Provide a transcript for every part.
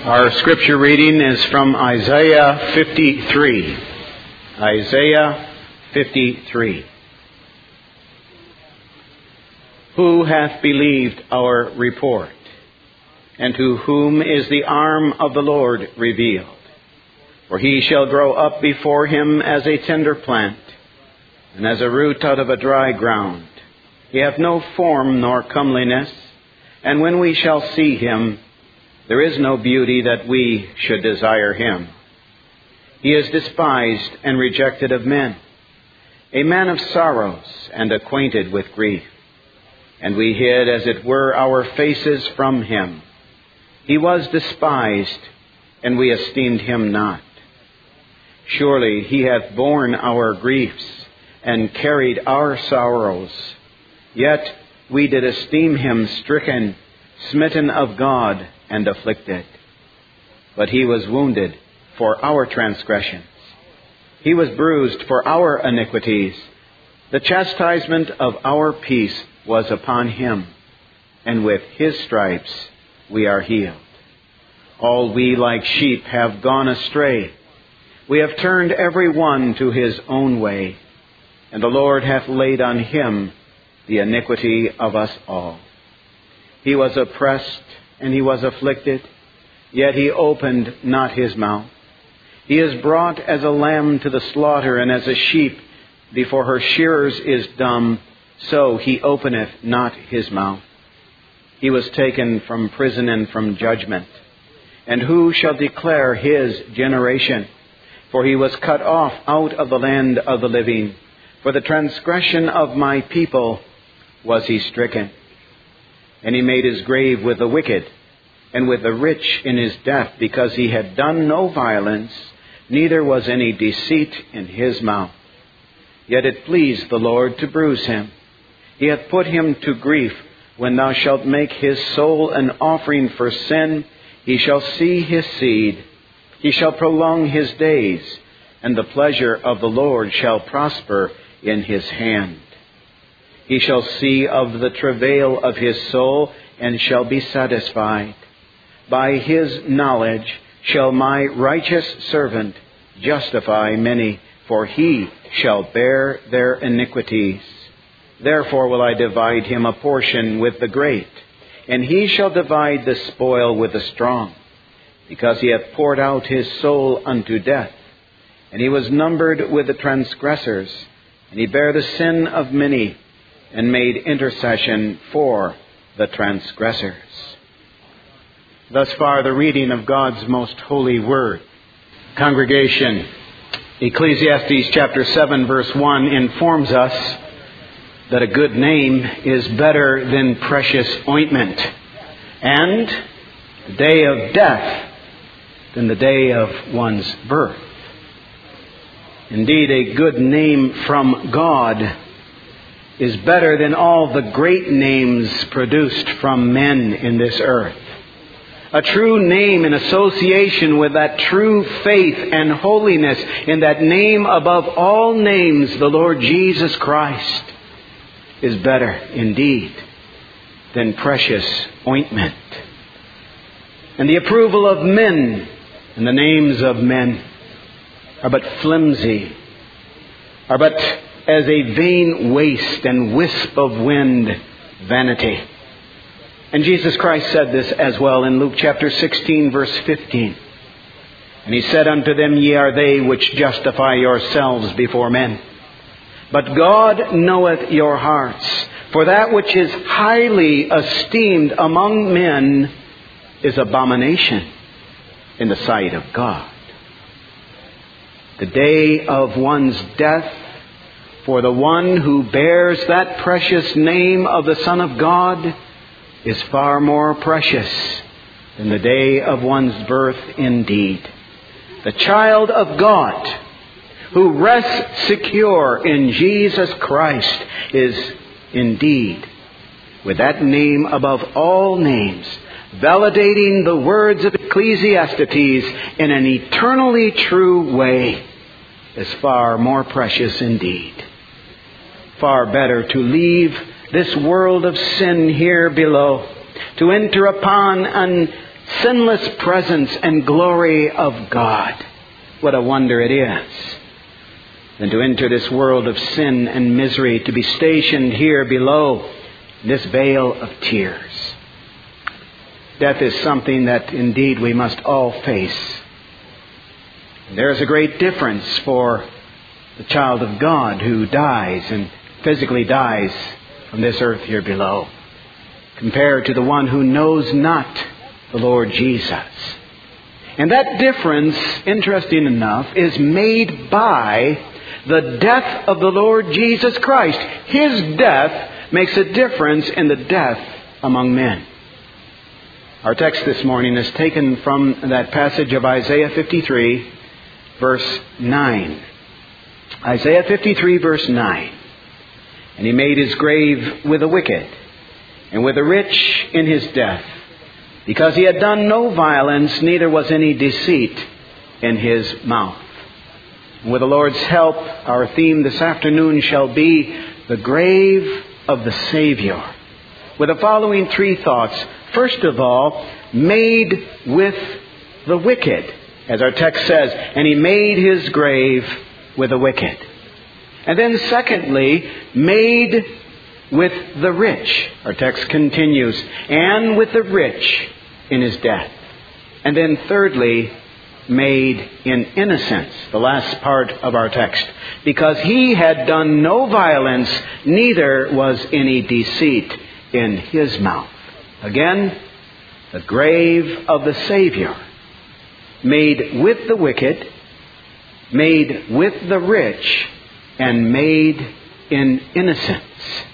Our scripture reading is from Isaiah 53. Isaiah 53. Who hath believed our report? And to whom is the arm of the Lord revealed? For he shall grow up before him as a tender plant, and as a root out of a dry ground. He hath no form nor comeliness, and when we shall see him, there is no beauty that we should desire him. He is despised and rejected of men, a man of sorrows and acquainted with grief. And we hid, as it were, our faces from him. He was despised, and we esteemed him not. Surely he hath borne our griefs, and carried our sorrows. Yet we did esteem him stricken, smitten of God, and afflicted. But he was wounded for our transgressions. He was bruised for our iniquities. The chastisement of our peace was upon him, and with his stripes we are healed. All we like sheep have gone astray. We have turned every one to his own way, and the Lord hath laid on him the iniquity of us all. He was oppressed and he was afflicted, yet he opened not his mouth. He is brought as a lamb to the slaughter, and as a sheep before her shearers is dumb, so he openeth not his mouth. He was taken from prison and from judgment. And who shall declare his generation? For he was cut off out of the land of the living. For the transgression of my people was he stricken. And he made his grave with the wicked, and with the rich in his death, because he had done no violence, neither was any deceit in his mouth. Yet it pleased the Lord to bruise him. He hath put him to grief. When thou shalt make his soul an offering for sin, he shall see his seed. He shall prolong his days, and the pleasure of the Lord shall prosper in his hand. He shall see of the travail of his soul, and shall be satisfied. By his knowledge shall my righteous servant justify many, for he shall bear their iniquities. Therefore will I divide him a portion with the great, and he shall divide the spoil with the strong, because he hath poured out his soul unto death, and he was numbered with the transgressors, and he bare the sin of many, and made intercession for the transgressors. Thus far the reading of God's most holy word. Congregation, Ecclesiastes chapter 7 verse 1 informs us that a good name is better than precious ointment, and the day of death than the day of one's birth. Indeed, a good name from God is better than all the great names produced from men in this earth. A true name in association with that true faith and holiness in that name above all names, the Lord Jesus Christ, is better indeed than precious ointment. And the approval of men and the names of men are but flimsy, are but as a vain waste and wisp of wind vanity. And Jesus Christ said this as well in Luke chapter 16 verse 15. And he said unto them, Ye are they which justify yourselves before men. But God knoweth your hearts, for that which is highly esteemed among men is abomination in the sight of God. The day of one's death for the one who bears that precious name of the Son of God is far more precious than the day of one's birth indeed. The child of God who rests secure in Jesus Christ is indeed, with that name above all names, validating the words of Ecclesiastes in an eternally true way, is far more precious indeed. Far better to leave this world of sin here below, to enter upon and sinless presence and glory of God. What a wonder it is. Than to enter this world of sin and misery, to be stationed here below this vale of tears. Death is something that indeed we must all face. There is a great difference for the child of God who dies and physically dies from this earth here below, compared to the one who knows not the Lord Jesus. And that difference, interesting enough, is made by the death of the Lord Jesus Christ. His death makes a difference in the death among men. Our text this morning is taken from that passage of Isaiah 53, verse 9. Isaiah 53, verse 9. And he made his grave with the wicked, and with the rich in his death, because he had done no violence, neither was any deceit in his mouth. With the Lord's help, our theme this afternoon shall be the grave of the Savior, with the following three thoughts. First of all, made with the wicked. As our text says, and he made his grave with the wicked. And then secondly, made with the rich. Our text continues, and with the rich in his death. And then thirdly, made in innocence, the last part of our text, because he had done no violence, neither was any deceit in his mouth. Again, the grave of the Savior, made with the wicked, made with the rich, and made in innocence.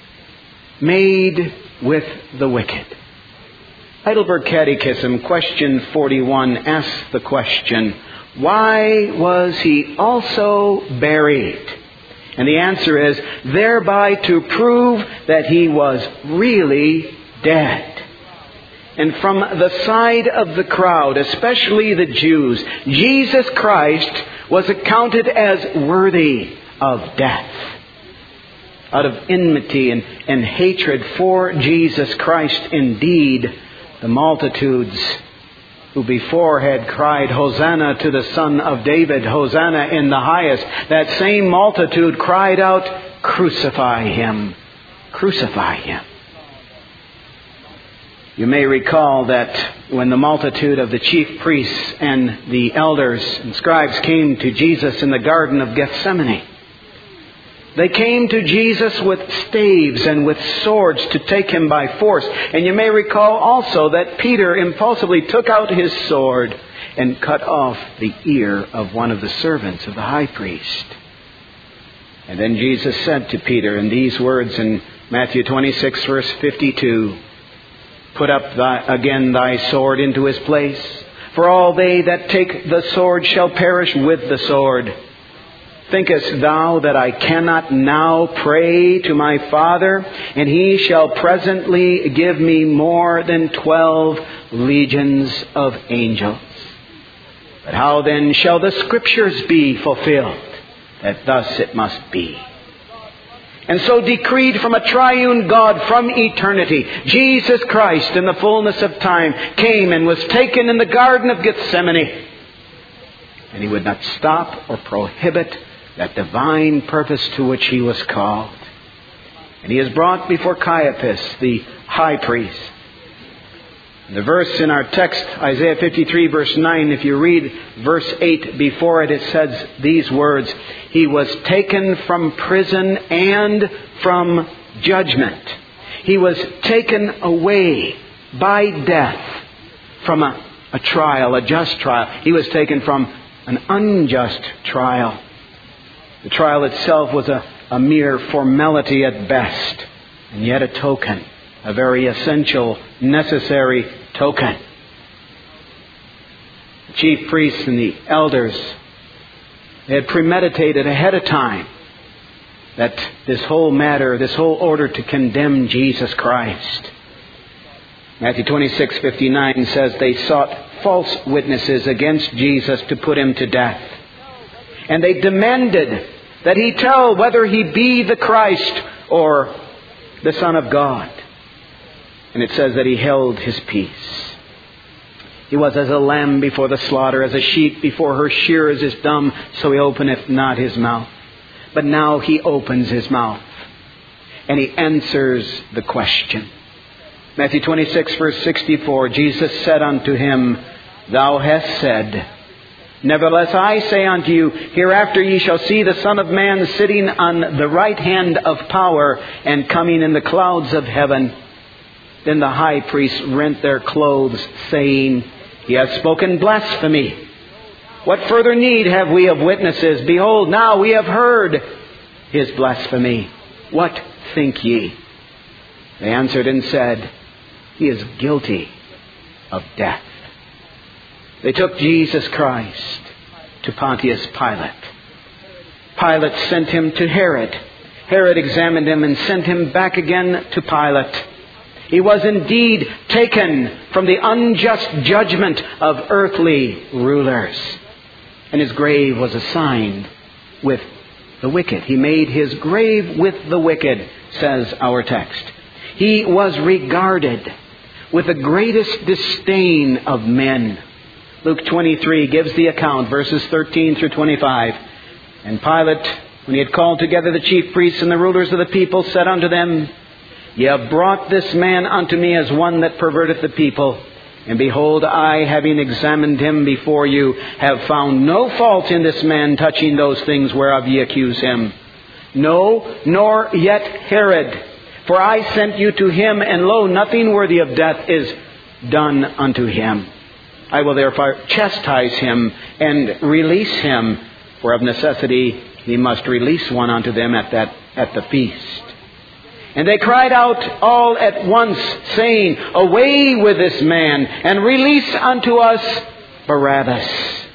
Made with the wicked. Heidelberg Catechism, question 41, asks the question, why was he also buried? And the answer is, thereby to prove that he was really dead. And from the side of the crowd, especially the Jews, Jesus Christ was accounted as worthy of death. Out of enmity and hatred for Jesus Christ, indeed, the multitudes who before had cried, Hosanna to the Son of David, Hosanna in the highest, that same multitude cried out, crucify him, crucify him. You may recall that when the multitude of the chief priests and the elders and scribes came to Jesus in the Garden of Gethsemane, they came to Jesus with staves and with swords to take him by force. And you may recall also that Peter impulsively took out his sword and cut off the ear of one of the servants of the high priest. And then Jesus said to Peter in these words in Matthew 26, verse 52, put up again thy sword into his place, for all they that take the sword shall perish with the sword. Thinkest thou that I cannot now pray to my Father, and he shall presently give me more than 12 legions of angels? But how then shall the Scriptures be fulfilled, that thus it must be? And so decreed from a triune God from eternity, Jesus Christ in the fullness of time came and was taken in the Garden of Gethsemane. And he would not stop or prohibit that divine purpose to which he was called. And he is brought before Caiaphas, the high priest. The verse in our text, Isaiah 53, verse 9, if you read verse 8 before it, it says these words, he was taken from prison and from judgment. He was taken away by death from a trial, a just trial. He was taken from an unjust trial. The trial itself was a mere formality at best, and yet a token, a very essential, necessary token. The chief priests and the elders, they had premeditated ahead of time that this whole matter, this whole order to condemn Jesus Christ. Matthew 26:59 says they sought false witnesses against Jesus to put him to death. And they demanded that he tell whether he be the Christ or the Son of God. And it says that he held his peace. He was as a lamb before the slaughter, as a sheep before her shearers is dumb, so he openeth not his mouth. But now he opens his mouth, and he answers the question. Matthew 26, verse 64, Jesus said unto him, Thou hast said, Nevertheless I say unto you, hereafter ye shall see the Son of Man sitting on the right hand of power, and coming in the clouds of heaven. Then the high priests rent their clothes, saying, He hath spoken blasphemy. What further need have we of witnesses? Behold, now we have heard his blasphemy. What think ye? They answered and said, He is guilty of death. They took Jesus Christ to Pontius Pilate. Pilate sent him to Herod. Herod examined him and sent him back again to Pilate. He was indeed taken from the unjust judgment of earthly rulers. And his grave was assigned with the wicked. He made his grave with the wicked, says our text. He was regarded with the greatest disdain of men. Luke 23 gives the account, verses 13 through 25. And Pilate, when he had called together the chief priests and the rulers of the people, said unto them, Ye have brought this man unto me as one that perverteth the people. And behold, I, having examined him before you, have found no fault in this man touching those things whereof ye accuse him. No, nor yet Herod. For I sent you to him, and lo, nothing worthy of death is done unto him. I will therefore chastise him and release him, for of necessity he must release one unto them at the feast. And they cried out all at once, saying, Away with this man, and release unto us Barabbas,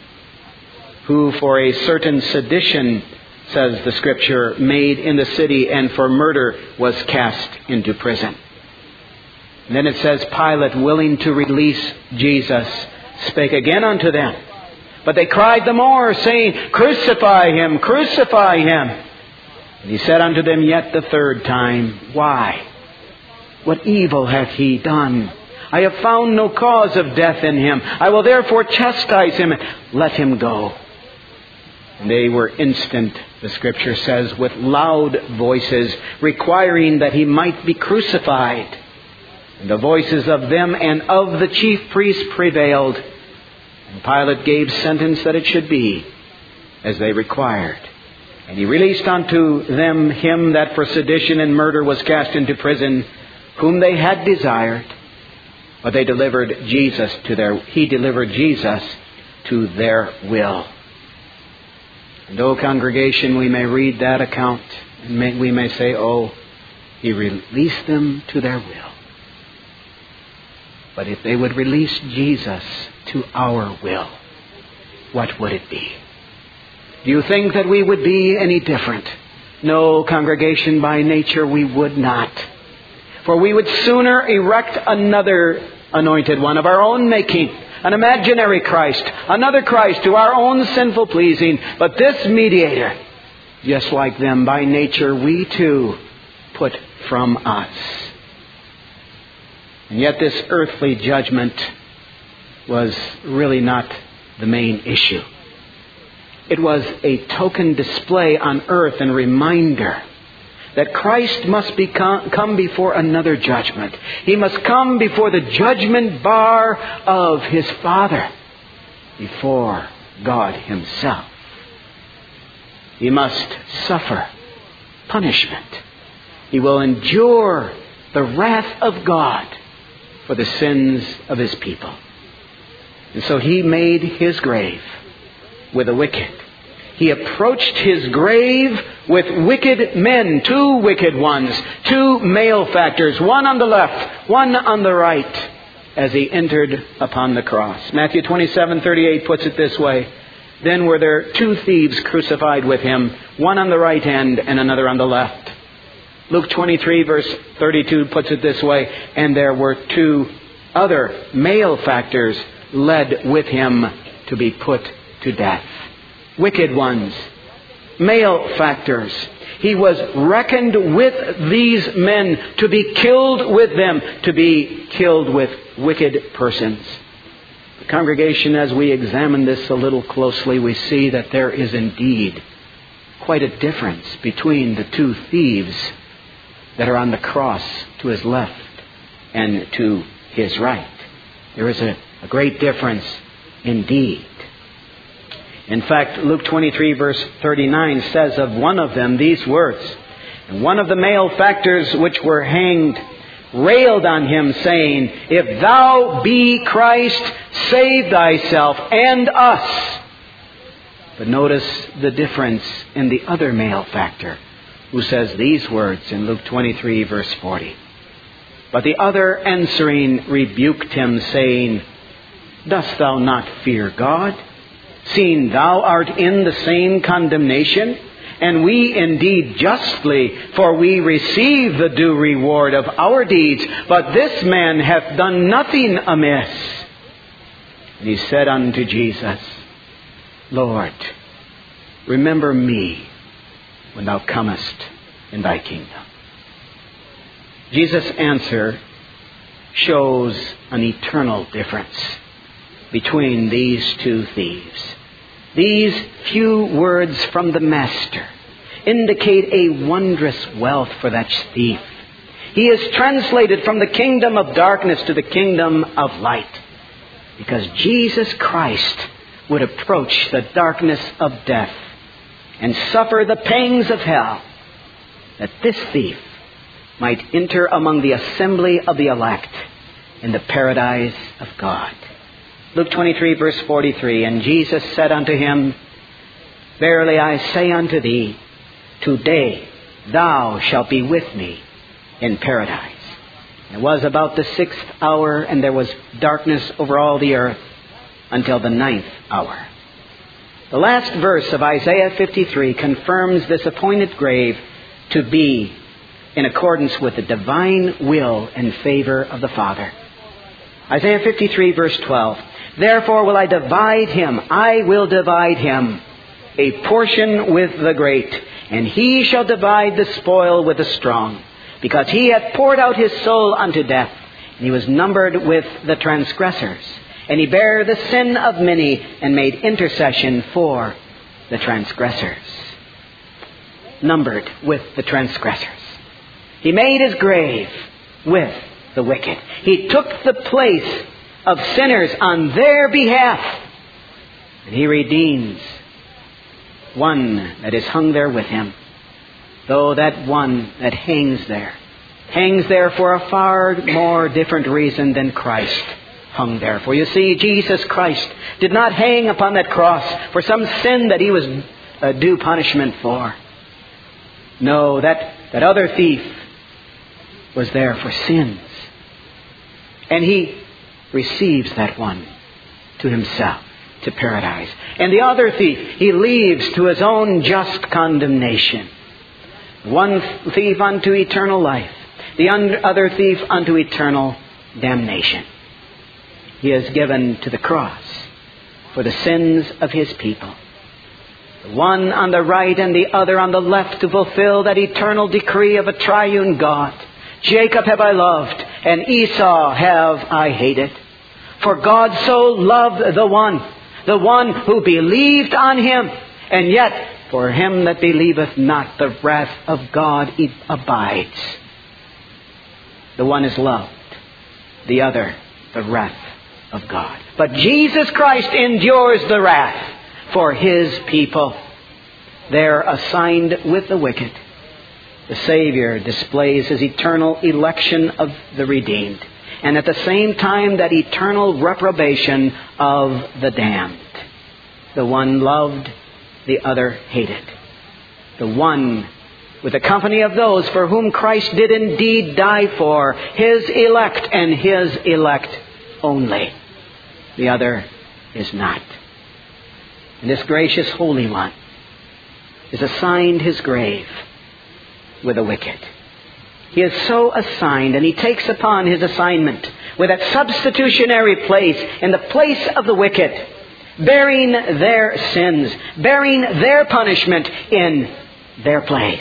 who for a certain sedition, says the Scripture, made in the city, and for murder was cast into prison. And then it says, Pilate, willing to release Jesus, spake again unto them. But they cried the more, saying, Crucify him, crucify him. And he said unto them yet the third time, Why? What evil hath he done? I have found no cause of death in him. I will therefore chastise him, and let him go. And they were instant, the Scripture says, with loud voices, requiring that he might be crucified. And the voices of them and of the chief priests prevailed. And Pilate gave sentence that it should be as they required. And he released unto them him that for sedition and murder was cast into prison, whom they had desired. But he delivered Jesus to their will. And, O congregation, we may read that account, and we may say, Oh, he released them to their will. But if they would release Jesus to our will, what would it be? Do you think that we would be any different? No, congregation, by nature we would not. For we would sooner erect another anointed one of our own making, an imaginary Christ, another Christ to our own sinful pleasing. But this mediator, just like them, by nature we too put from us. And yet this earthly judgment was really not the main issue. It was a token display on earth and reminder that Christ must come before another judgment. He must come before the judgment bar of His Father, before God Himself. He must suffer punishment. He will endure the wrath of God for the sins of His people. And so He made His grave with the wicked. He approached His grave with wicked men, two wicked ones, two malefactors, one on the left, one on the right, as He entered upon the cross. Matthew 27:38 puts it this way. Then were there two thieves crucified with Him, one on the right hand and another on the left. Luke 23 verse 32 puts it this way. And there were two other malefactors led with Him to be put to death. Wicked ones, malefactors. He was reckoned with these men to be killed with them, to be killed with wicked persons. Congregation, as we examine this a little closely, we see that there is indeed quite a difference between the two thieves that are on the cross to his left and to his right. There is a great difference indeed. In fact, Luke 23 verse 39 says of one of them these words, "And one of the malefactors which were hanged railed on him, saying, If thou be Christ, save thyself and us." But notice the difference in the other malefactor, who says these words in Luke 23 verse 40. "But the other answering rebuked him, saying, Dost thou not fear God, seeing thou art in the same condemnation? And we indeed justly, for we receive the due reward of our deeds. But this man hath done nothing amiss." And he said unto Jesus, "Lord, remember me when thou comest in thy kingdom." Jesus' answer shows an eternal difference between these two thieves. These few words from the Master indicate a wondrous wealth for that thief. He is translated from the kingdom of darkness to the kingdom of light, because Jesus Christ would approach the darkness of death and suffer the pangs of hell, that this thief might enter among the assembly of the elect in the paradise of God. Luke 23 verse 43, "And Jesus said unto him, Verily I say unto thee, today thou shalt be with me in paradise." It was about the 6th hour, and there was darkness over all the earth until the 9th hour. The last verse of Isaiah 53 confirms this appointed grave to be in accordance with the divine will and favor of the Father. Isaiah 53 verse 12, "Therefore will I will divide him a portion with the great, and he shall divide the spoil with the strong, because he hath poured out his soul unto death, and he was numbered with the transgressors. And he bare the sin of many, and made intercession for the transgressors." Numbered with the transgressors. He made his grave with the wicked. He took the place of sinners on their behalf. And he redeems one that is hung there with him. Though that one that hangs there for a far more different reason than Christ hung there. For you see, Jesus Christ did not hang upon that cross for some sin that he was due punishment for. No, that other thief was there for sins. And he receives that one to himself, to paradise. And the other thief he leaves to his own just condemnation. One thief unto eternal life, the other thief unto eternal damnation. He is given to the cross for the sins of his people. The one on the right and the other on the left, to fulfill that eternal decree of a triune God. Jacob have I loved, and Esau have I hated. For God so loved the one who believed on him, and yet for him that believeth not, the wrath of God abides. The one is loved, the other the wrath of God. But Jesus Christ endures the wrath for his people. They're assigned with the wicked. The Savior displays his eternal election of the redeemed, and at the same time that eternal reprobation of the damned. The one loved, the other hated. The one with the company of those for whom Christ did indeed die for, his elect and his elect only. The other is not. And this gracious Holy One is assigned his grave with the wicked. He is so assigned, and he takes upon his assignment with that substitutionary place in the place of the wicked, bearing their sins, bearing their punishment in their place.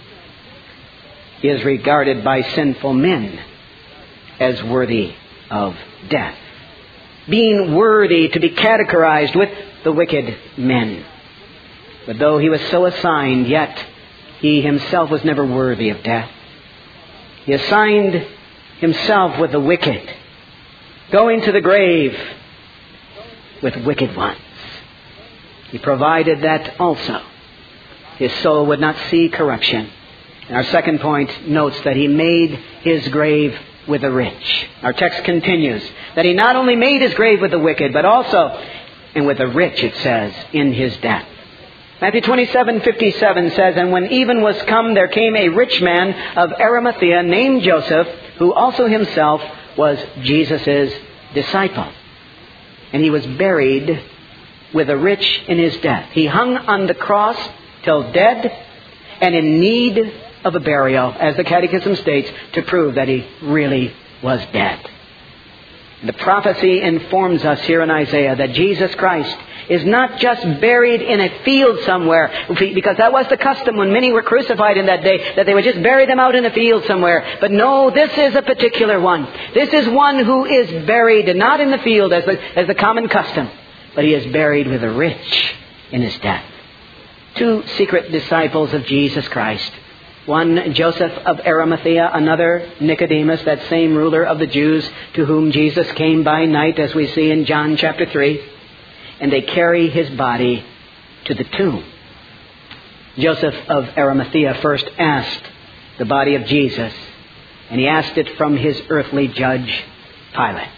He is regarded by sinful men as worthy of death. being worthy to be categorized with the wicked men. But though he was so assigned, yet he himself was never worthy of death. He assigned himself with the wicked, going to the grave with wicked ones. He provided that also his soul would not see corruption. And our second point notes that he made his grave with the rich. Our text continues that he not only made his grave with the wicked, but also, and with the rich, it says, in his death. Matthew 27:57 says, "And when even was come, there came a rich man of Arimathea named Joseph, who also himself was Jesus' disciple. And he was buried with the rich in his death. He hung on the cross till dead and in need of a burial," as the Catechism states, to prove that he really was dead. The prophecy informs us here in Isaiah that Jesus Christ is not just buried in a field somewhere, because that was the custom when many were crucified in that day, that they would just bury them out in a field somewhere. But no, this is a particular one. This is one who is buried, not in the field as the common custom, but he is buried with the rich in his death. Two secret disciples of Jesus Christ. One, Joseph of Arimathea, another, Nicodemus, that same ruler of the Jews to whom Jesus came by night, as we see in John chapter 3. And they carry his body to the tomb. Joseph of Arimathea first asked the body of Jesus, and he asked it from his earthly judge, Pilate.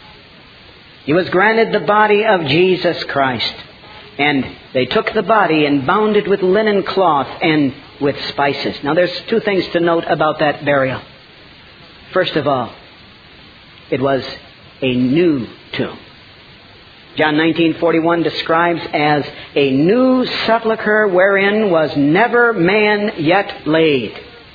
He was granted the body of Jesus Christ, and they took the body and bound it with linen cloth and with spices. Now there's two things to note about that burial. First of all, it was a new tomb. John 19:41 describes as a new sepulchre wherein was never man yet laid.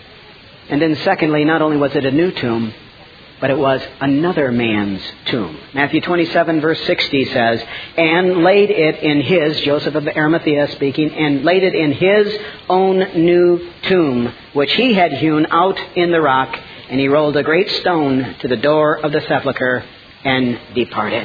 And then secondly, not only was it a new tomb, but it was another man's tomb. Matthew 27 verse 60 says, "And laid it in his," Joseph of Arimathea speaking, "and laid it in his own new tomb, which he had hewn out in the rock. And he rolled a great stone to the door of the sepulchre and departed."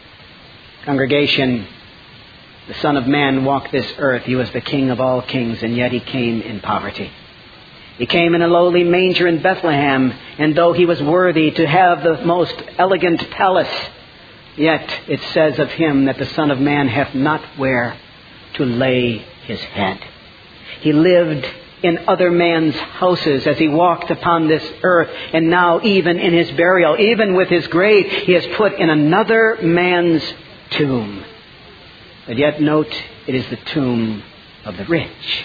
Congregation, the Son of Man walked this earth. He was the King of all kings, and yet he came in poverty. He came in a lowly manger in Bethlehem, and though he was worthy to have the most elegant palace, yet it says of him that the Son of Man hath not where to lay his head. He lived in other men's houses as he walked upon this earth, and now even in his burial, even with his grave, he is put in another man's tomb. But yet note, it is the tomb of the rich.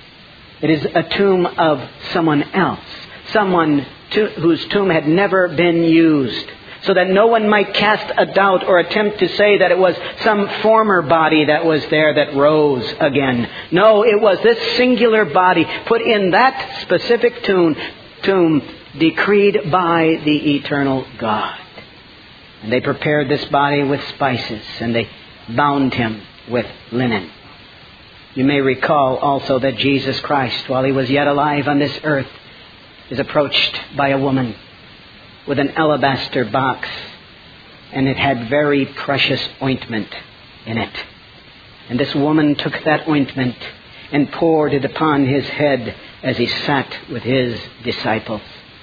It is a tomb of someone else, someone whose tomb had never been used, so that no one might cast a doubt or attempt to say that it was some former body that was there that rose again. No, it was this singular body put in that specific tomb decreed by the eternal God. And they prepared this body with spices, and they bound him with linen. You may recall also that Jesus Christ, while he was yet alive on this earth, is approached by a woman with an alabaster box, and it had very precious ointment in it. And this woman took that ointment and poured it upon his head as he sat with his disciples.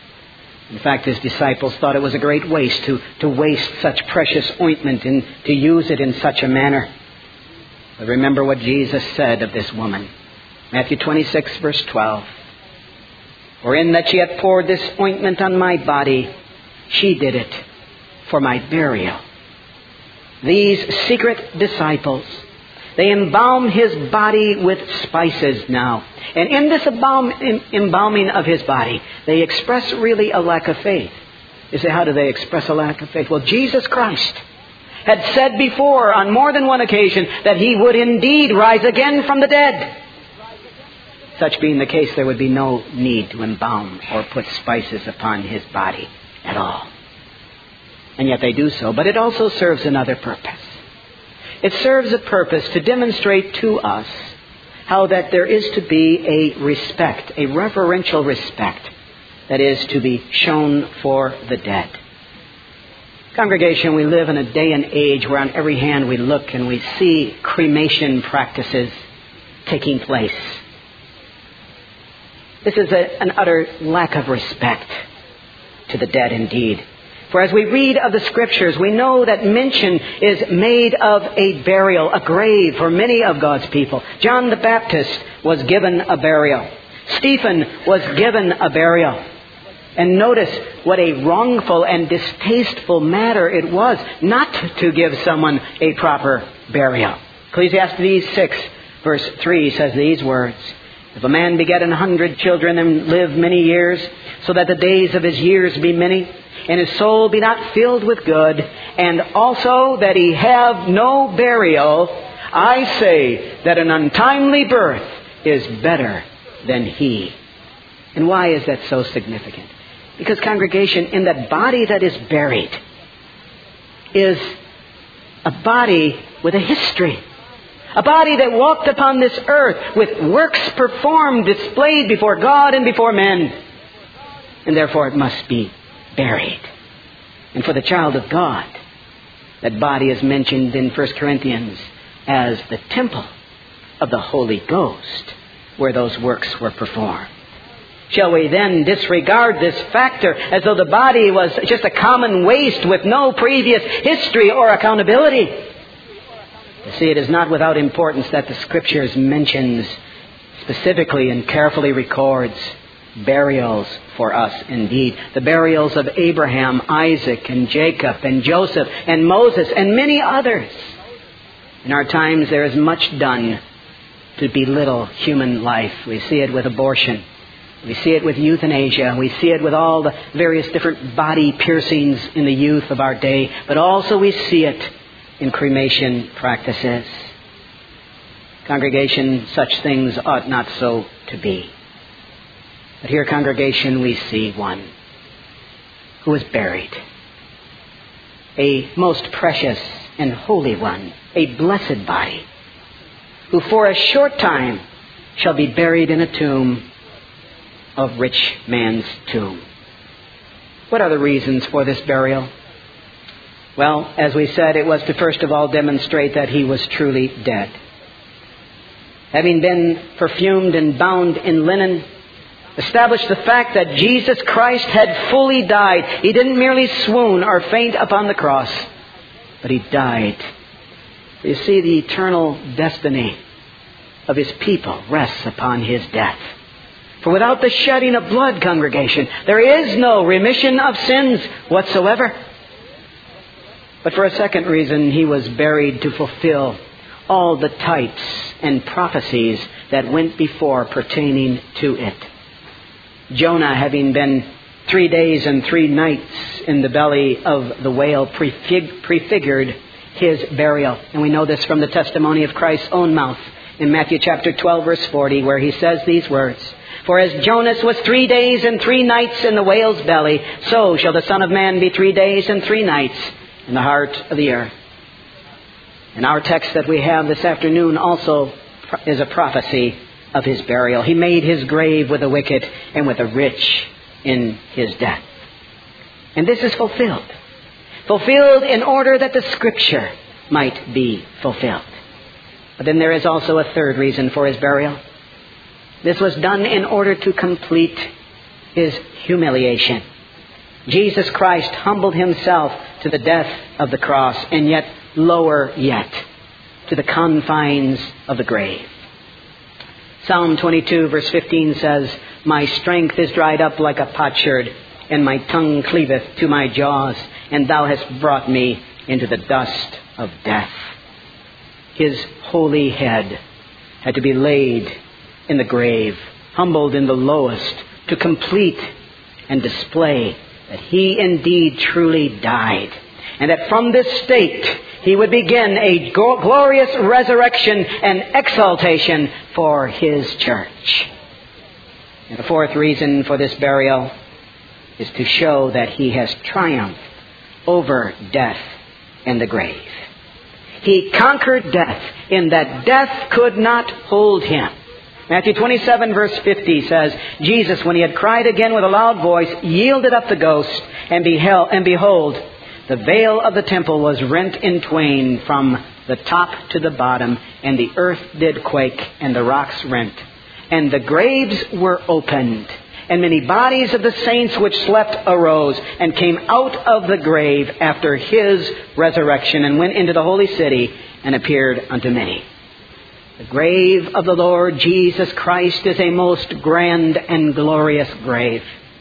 In fact, his disciples thought it was a great waste to waste such precious ointment and to use it in such a manner. But remember what Jesus said of this woman. Matthew 26, verse 12. "For in that she hath poured this ointment on my body, she did it for my burial." These secret disciples, they embalm his body with spices now. And in this embalming of his body, they express really a lack of faith. You say, how do they express a lack of faith? Well, Jesus Christ had said before on more than one occasion that he would indeed rise again from the dead. Such being the case, there would be no need to embalm or put spices upon his body at all. And yet they do so. But it also serves another purpose. It serves a purpose to demonstrate to us how that there is to be a respect, a reverential respect, that is to be shown for the dead. Congregation, we live in a day and age where on every hand we look and we see cremation practices taking place. This is an utter lack of respect to the dead indeed. For as we read of the Scriptures, we know that mention is made of a burial, a grave for many of God's people. John the Baptist was given a burial. Stephen was given a burial. And notice what a wrongful and distasteful matter it was not to give someone a proper burial. Ecclesiastes 6 verse 3 says these words, "If a man beget 100 children and live many years, so that the days of his years be many, and his soul be not filled with good, and also that he have no burial, I say that an untimely birth is better than he." And why is that so significant? Because, congregation, in that body that is buried is a body with a history. A body that walked upon this earth with works performed, displayed before God and before men. And therefore it must be buried. And for the child of God, that body is mentioned in 1 Corinthians as the temple of the Holy Ghost, where those works were performed. Shall we then disregard this factor as though the body was just a common waste with no previous history or accountability? You see, it is not without importance that the Scriptures mentions specifically and carefully records burials for us indeed. The burials of Abraham, Isaac, and Jacob, and Joseph, and Moses, and many others. In our times there is much done to belittle human life. We see it with abortion. We see it with euthanasia. We see it with all the various different body piercings in the youth of our day. But also we see it in cremation practices. Congregation, such things ought not so to be. But here, congregation, we see one who was buried. A most precious and holy one. A blessed body. Who for a short time shall be buried in a tomb of rich man's tomb. What are the reasons for this burial? Well, as we said, it was to first of all demonstrate that he was truly dead. Having been perfumed and bound in linen, establish the fact that Jesus Christ had fully died. He didn't merely swoon or faint upon the cross, but he died. You see, the eternal destiny of his people rests upon his death. For without the shedding of blood, congregation, there is no remission of sins whatsoever. But for a second reason, he was buried to fulfill all the types and prophecies that went before pertaining to it. Jonah, having been 3 days and 3 nights in the belly of the whale, prefigured his burial. And we know this from the testimony of Christ's own mouth in Matthew chapter 12, verse 40, where he says these words, "For as Jonas was 3 days and 3 nights in the whale's belly, so shall the Son of Man be 3 days and 3 nights in the heart of the earth." And our text that we have this afternoon also is a prophecy of his burial. He made his grave with the wicked and with the rich in his death. And this is fulfilled. Fulfilled in order that the Scripture might be fulfilled. But then there is also a third reason for his burial. This was done in order to complete his humiliation. Jesus Christ humbled himself to the death of the cross, and yet lower yet, to the confines of the grave. Psalm 22 verse 15 says, "My strength is dried up like a potsherd, and my tongue cleaveth to my jaws, and thou hast brought me into the dust of death." His holy head had to be laid in the grave, humbled in the lowest, to complete and display that he indeed truly died. And that from this state he would begin a glorious resurrection and exaltation for his church. And the fourth reason for this burial is to show that he has triumphed over death and the grave. He conquered death in that death could not hold him. Matthew 27 verse 50 says, "Jesus, when he had cried again with a loud voice, yielded up the ghost, and behold, the veil of the temple was rent in twain from the top to the bottom, and the earth did quake, and the rocks rent. And the graves were opened, and many bodies of the saints which slept arose, and came out of the grave after his resurrection, and went into the holy city, and appeared unto many. The grave of the Lord Jesus Christ is a most grand and glorious grave,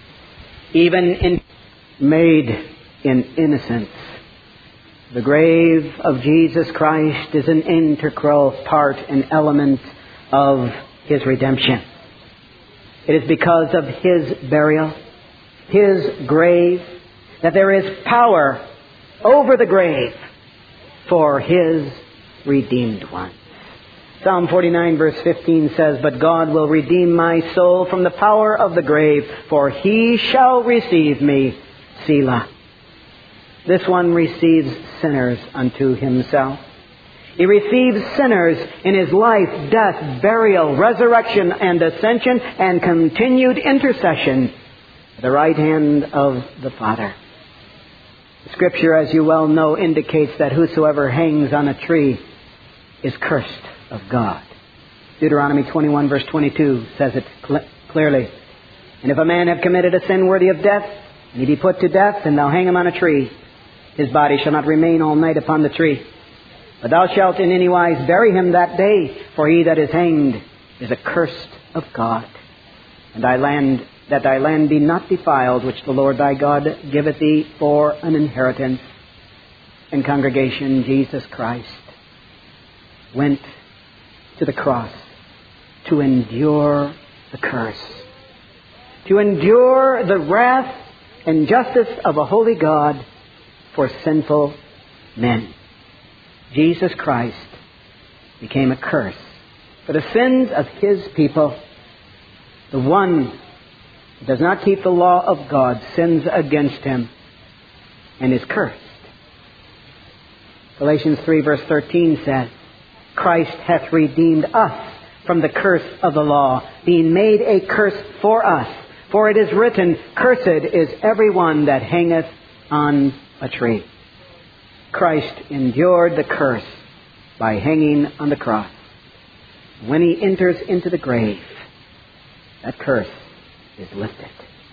even made in innocence. The grave of Jesus Christ is an integral part and element of his redemption. It is because of his burial, his grave, that there is power over the grave for his redeemed ones. Psalm 49 verse 15 says, "But God will redeem my soul from the power of the grave, for he shall receive me, Selah." This one receives sinners unto himself. He receives sinners in his life, death, burial, resurrection, and ascension, and continued intercession at the right hand of the Father. The Scripture, as you well know, indicates that whosoever hangs on a tree is cursed of God. Deuteronomy 21 verse 22 says it clearly. "And if a man have committed a sin worthy of death, and he be put to death, and thou hang him on a tree, his body shall not remain all night upon the tree. But thou shalt in any wise bury him that day, for he that is hanged is accursed of God. And thy land, that thy land be not defiled, which the Lord thy God giveth thee for an inheritance." In congregation, Jesus Christ went to the cross to endure the curse, to endure the wrath and justice of a holy God for sinful men. Jesus Christ became a curse for the sins of his people. The one who does not keep the law of God sins against him and is cursed. Galatians 3 verse 13 says, "Christ hath redeemed us from the curse of the law, being made a curse for us. For it is written, Cursed is every one that hangeth on a tree." Christ endured the curse by hanging on the cross. When he enters into the grave, that curse is lifted.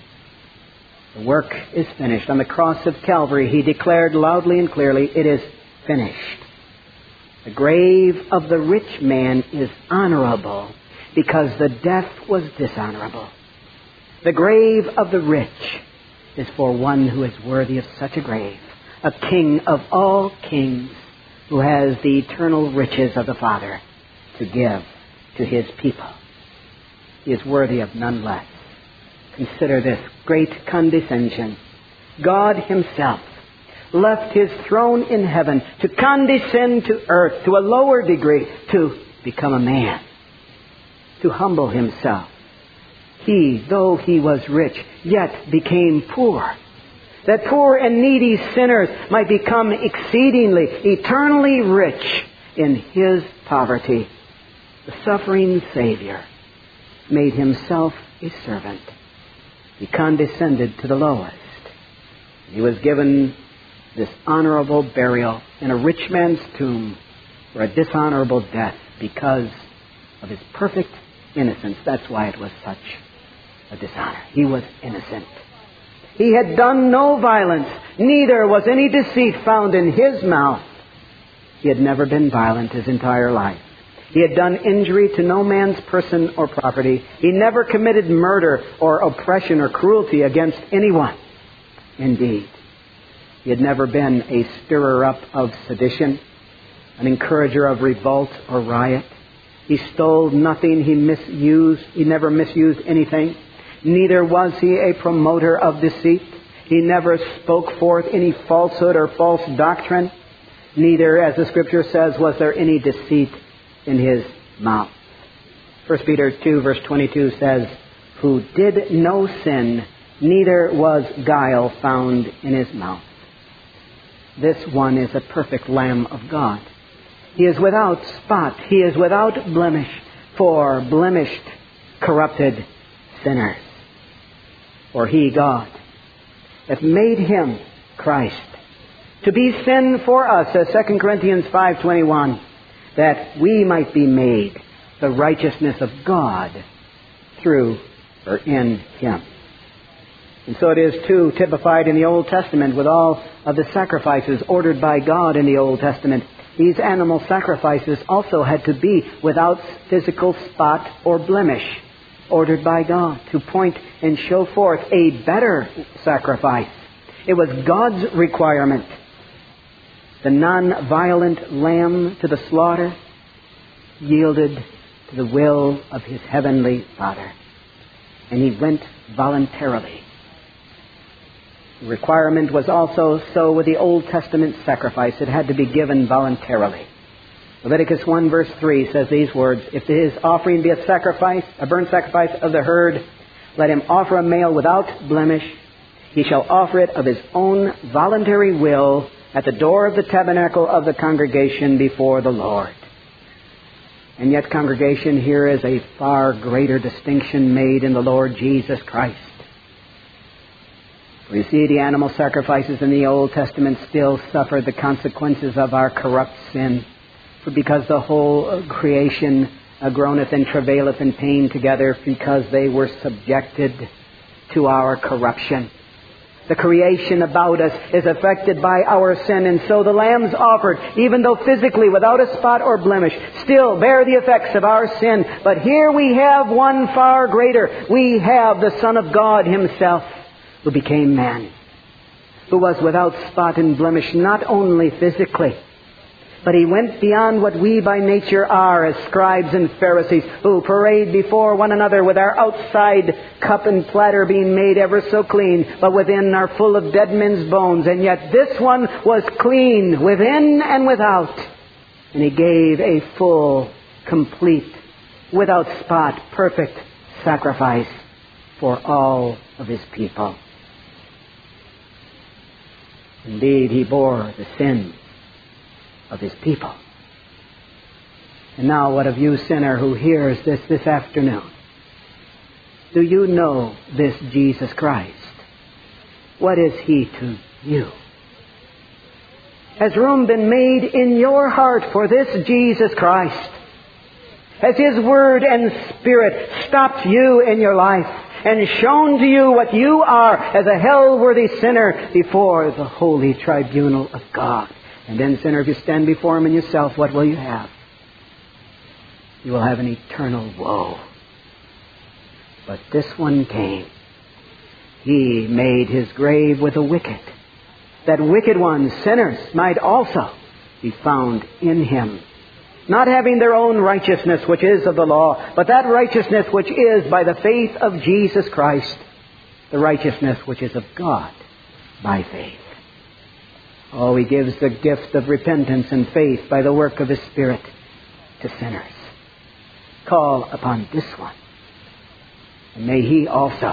The work is finished. On the cross of Calvary, he declared loudly and clearly, "It is finished." The grave of the rich man is honorable because the death was dishonorable. The grave of the rich is for one who is worthy of such a grave, a king of all kings who has the eternal riches of the Father to give to his people. He is worthy of none less. Consider this great condescension. God himself left his throne in heaven to condescend to earth to a lower degree, to become a man, to humble himself. He, though he was rich, yet became poor, that poor and needy sinners might become exceedingly, eternally rich in his poverty. The suffering Savior made himself a servant. He condescended to the lowest. He was given this honorable burial in a rich man's tomb for a dishonorable death because of his perfect innocence. That's why it was such a dishonor. He was innocent. He had done no violence, neither was any deceit found in his mouth. He had never been violent his entire life. He had done injury to no man's person or property. He never committed murder or oppression or cruelty against anyone. Indeed, he had never been a stirrer-up of sedition, an encourager of revolt or riot. He stole nothing. He never misused anything. Neither was he a promoter of deceit. He never spoke forth any falsehood or false doctrine. Neither, as the Scripture says, was there any deceit in his mouth. 1 Peter 2 verse 22 says, "Who did no sin, neither was guile found in his mouth." This one is a perfect Lamb of God. He is without spot. He is without blemish for blemished, corrupted sinners. For he, God, hath made him, Christ, to be sin for us, as 2 Corinthians 5:21, that we might be made the righteousness of God through or in Him. And so it is too typified in the Old Testament with all of the sacrifices ordered by God in the Old Testament. These animal sacrifices also had to be without physical spot or blemish, ordered by God to point and show forth a better sacrifice. It was God's requirement. The non-violent lamb to the slaughter yielded to the will of His heavenly Father. And He went voluntarily. The requirement was also so with the Old Testament sacrifice. It had to be given voluntarily. Leviticus 1 verse 3 says these words, "If his offering be a sacrifice, a burnt sacrifice of the herd, let him offer a male without blemish. He shall offer it of his own voluntary will at the door of the tabernacle of the congregation before the Lord." And yet, congregation, here is a far greater distinction made in the Lord Jesus Christ. We see the animal sacrifices in the Old Testament still suffered the consequences of our corrupt sin. For because the whole creation groaneth and travaileth in pain together, because they were subjected to our corruption. The creation about us is affected by our sin, and so the lambs offered, even though physically without a spot or blemish, still bear the effects of our sin. But here we have one far greater. We have the Son of God Himself, who became man, who was without spot and blemish, not only physically, but He went beyond what we by nature are as scribes and Pharisees, who parade before one another with our outside cup and platter being made ever so clean, but within are full of dead men's bones. And yet this one was clean within and without. And He gave a full, complete, without spot, perfect sacrifice for all of His people. Indeed, He bore the sin of His people. And now what of you, sinner, who hears this afternoon? Do you know this Jesus Christ? What is He to you? Has room been made in your heart for this Jesus Christ? Has His Word and Spirit stopped you in your life and shown to you what you are as a hell-worthy sinner before the holy tribunal of God? And then, sinner, if you stand before Him in yourself, what will you have? You will have an eternal woe. But this one came. He made His grave with the wicked, that wicked ones, sinners, might also be found in Him, not having their own righteousness, which is of the law, but that righteousness which is by the faith of Jesus Christ, the righteousness which is of God by faith. Oh, He gives the gift of repentance and faith by the work of His Spirit to sinners. Call upon this one, and may He also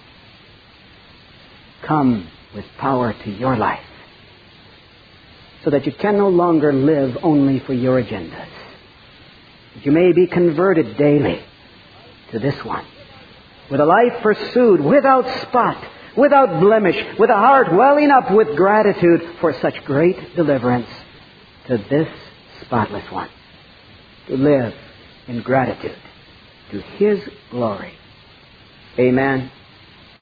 come with power to your life, so that you can no longer live only for your agendas. That you may be converted daily to this one, with a life pursued without spot, without blemish, with a heart welling up with gratitude for such great deliverance, to this spotless one, to live in gratitude to His glory. Amen.